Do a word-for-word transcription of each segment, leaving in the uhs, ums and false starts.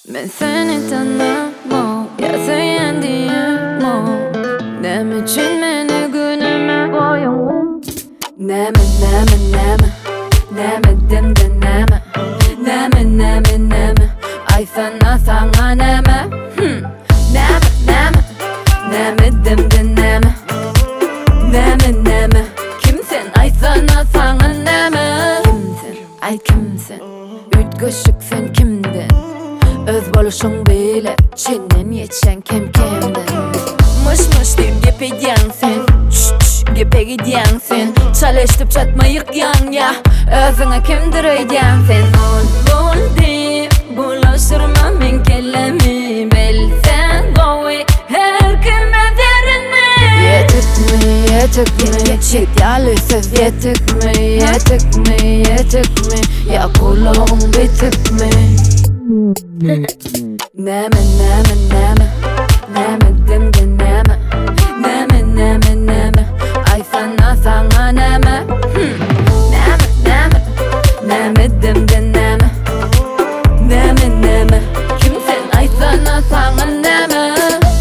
Ben seni tanımam, yaşayan diyemem. Ne için beni günüme koyun? Neme, neme, neme, neme demde neme, neme, neme, neme. Ay sana sana neme, hmm. Neme, neme, neme demde neme, neme, neme. Kimsin? Ay sana sana neme. Kimsin? Ay kimsin? Ütgüşük sen kimdin? Öz boluşun bile çiğnen yetişen kim kimden? Mış mış deyip gepe gidiyen sen, şşş şş gepe gidiyen sen. Çalıştıp çatmayık yan ya, özüne kimdir öydyen sen? Bul bul deyip bulaştırma min kellemi, bilsen govi her kime derinme. Yetik mi yetik mi, yetik yalısız yetik mi, yetik mi yetik mi, ya kulağım bitik mi? Neme, neme, neme, neme demde neme, neme, neme, neme. Ay sana sana neme, hmm. Neme, neme, neme demde neme, neme, neme. Kimsin? Ay sana sana neme.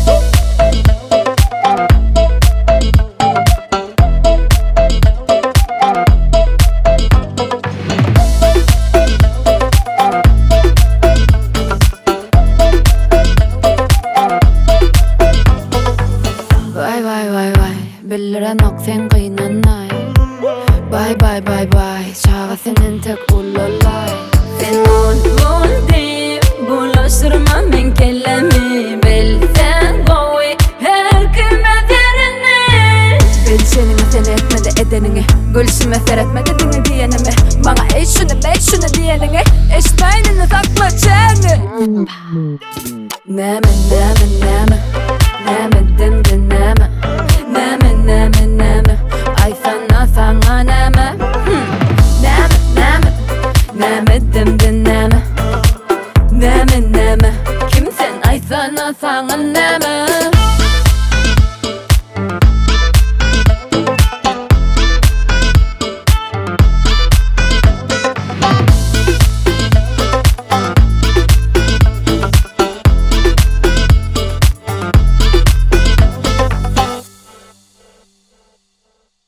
Vay vay vay vay, bildiren ok sen kıynanay. Bye bye bye bye, çağa senin tek ulolay. Sen ol ol deyip bulaştırma min kellemi, bilsen govi her kime derinme. Bil senin sen etmedi edenini, gülsüme seyretmedi dini diyenimi. Bana ey şunu bey şunu diyenini, eştaynını sakla çeni. Neme neme neme, neme